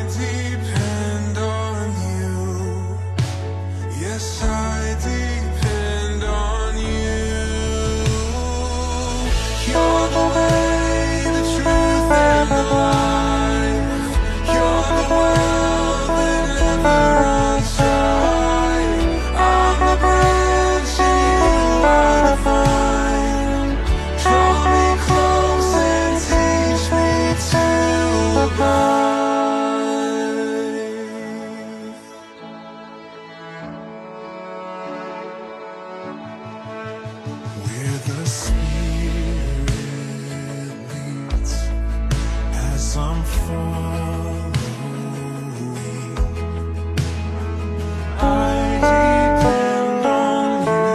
depend on you. Yes, I depend on you. You're the way, the truth, and the life. You're the well that never runs dry. I'm the branch and you are the vine. Draw me close and teach me to abide. Where the Spirit leads, as I'm following, I depend on you.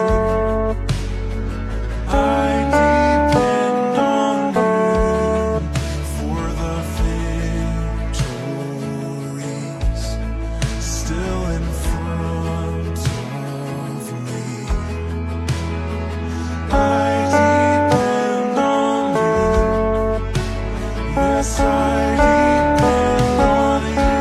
I depend on you for the victories still in front of me. I depend on you. Yes, I depend on you.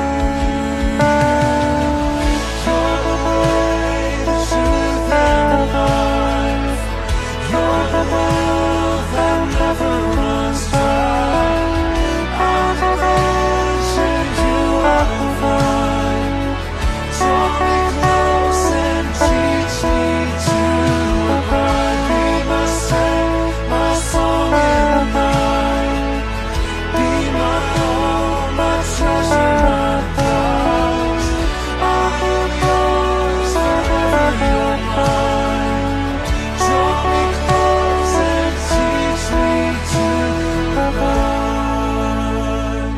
You're the way, the truth, and the life. You're the well that never runs dry. I'm the branch and you are the vine. Draw me close and teach me to abide. Be my saint, my song in the night. Be my home, my treasure, my prize. I am yours, forever you're mine. Draw me close and teach me to abide.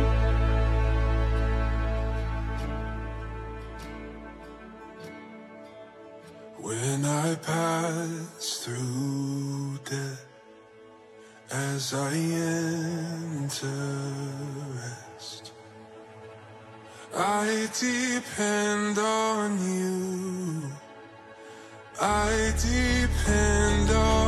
When I pass through death, as I enter rest, I depend on you. I depend on